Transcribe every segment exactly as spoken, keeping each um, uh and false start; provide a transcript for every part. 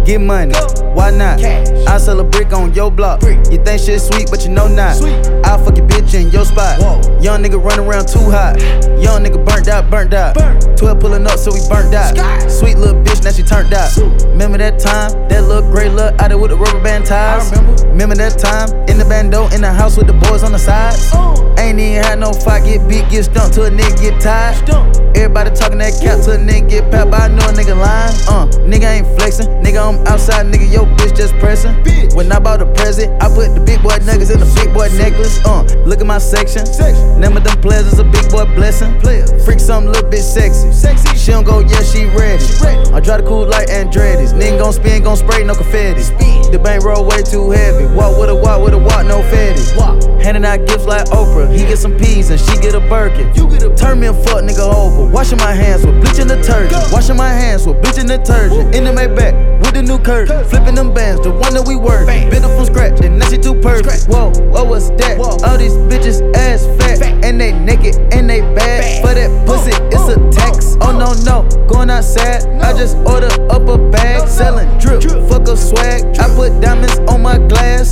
Get money, why not? I sell a brick on your block. You think shit sweet, but you know not. I fuck your bitch in your spot. Young nigga run around too hot. Young nigga burnt out, burnt out. twelve pulling up, so we burnt out. Sweet little bitch, now she turned out. Remember that time? That little gray look out there with the rubber band ties. Remember that time? In the bando, in the house with the boys on the sides. Ain't even had no fight, get beat, get stumped till a nigga get tired. Everybody talking that cap till a nigga get popped, but I know a nigga lying. Uh, nigga ain't flexing, nigga I'm outside, nigga your bitch just pressing. When I bought a present, I put the big boy nuggets in the big boy necklace. Uh, look at my section, name of them players is a big boy blessing. Freak something little bit sexy, she don't go, yeah she ready. I try to cool like Andretti's, nigga gon' spin, gon' spray, no confetti. The bank roll way too heavy, walk with a walk with a walk, no fatty. Handing out gifts like Oprah, he get some peas and she get a Birkin. Turn me a fuck nigga over, washing my hands with bleach and detergent. Washing my hands with bleach and detergent. In the Maybach with the new curtain, flipping them bands, the one that we work. Built it from scratch, and now she too perfect. Whoa, what was that? All these bitches ass fat, and they naked and they bad. For that pussy, it's a tax. Oh no no, going outside, I just order up a bag, selling drip, fuck up swag. I put diamonds on my glass.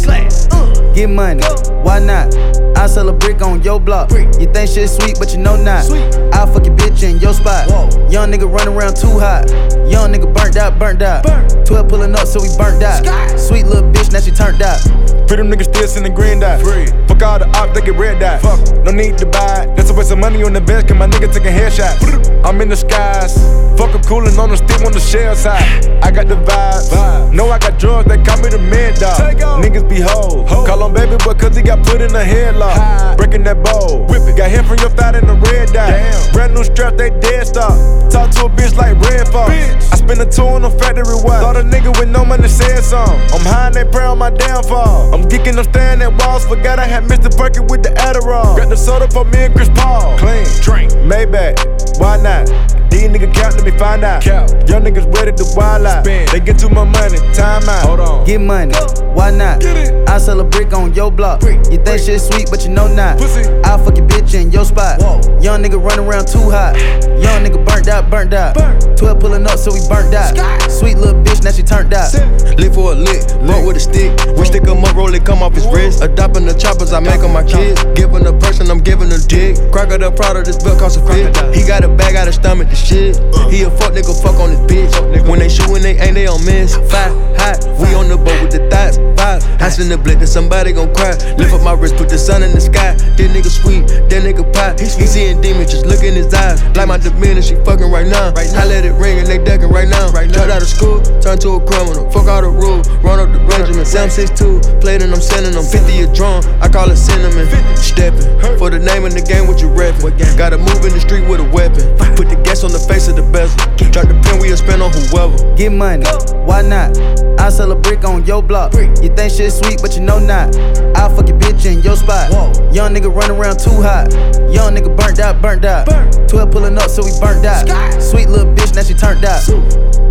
Get money, why not? I sell a brick on your block. You think shit sweet, but you know not. I fuck your bitch in your spot. Young nigga run around too hot. Young nigga burnt out, burnt out. twelve pulling up, so we burnt out. Sweet little bitch, now she turned out. Free them niggas still sending green dot. Free. Fuck all the ops, they get red dot. Fuck. No need to buy it. That's a waste of money on the bench, cause my nigga taking headshots. I'm in the skies. Fuck I'm coolin' on the stick on the shell side. I got the vibes. Vibe. Know I got drugs, they call me the mad dog. Niggas be hoes. Ho. Call on baby boy cause he got put in a headlock. High. Breaking that bowl. Whip it. Got hit from your thigh in the red dot. Damn. Brand new strap, they dead stop. Talk to a bitch like Red Fox. I spend a two on the factory watch. Thought a nigga with no money said something. I'm high and they pray on my downfall. I'm geeking, I'm staring at walls. Forgot I had Mister Perkin with the Adderall. Got the soda for me and Chris Paul. Clean, drink, Maybach, why not? These niggas count, let me find out. Count. Young niggas ready to wild out. Spin. They get too much money, time out. Hold on. Get money, why not? Get it. I sell a brick on your block. Brick. You think Brick. shit sweet, but you know not. Pussy. I fuck your bitch in your spot. Whoa. Young nigga run around too hot. Young nigga burnt out, burnt out. Burn. twelve pulling up, so we burnt out. Sky. Sweet little bitch, now she turned out. Lick for a lick, roll with a stick. We stick him up, roll it, come off his wrist. Adopting the choppers, I make on my kids. Giving a person, I'm giving a dick. Crocodile proud of this belt cost a fit. He got a bag out of stomach, the shit. He a fuck nigga, fuck on his bitch. When they shoot, when they ain't, they don't miss. Five hot, we on the boat with the thoughts. Five, I send the blick that somebody gon' cry. Lift up my wrist, put the sun in the sky. That nigga sweet, that nigga pop. He seeing demons, just look in his eyes. Like my demeanor, she fucking right now. I let it ring and they decking right now. Turned out of school, turned to a criminal. Fuck all the rules, run up the Benjamin. Sam six two, played and I'm sending them. fifty a drum, I call it cinnamon. Steppin', for the name in the game, what you reppin'. Gotta move in the street with a weapon. Put the gas on the face of the bezel. Drop the pen, we'll spend on whoever. Get money, why not? I sell a brick on your block. You think shit sweet, but you know not. I fuck your bitch in your spot. Young nigga run around too hot. Young nigga burnt out, burnt out. twelve pulling up, so we burnt out. Sweet little bitch, now she turned out.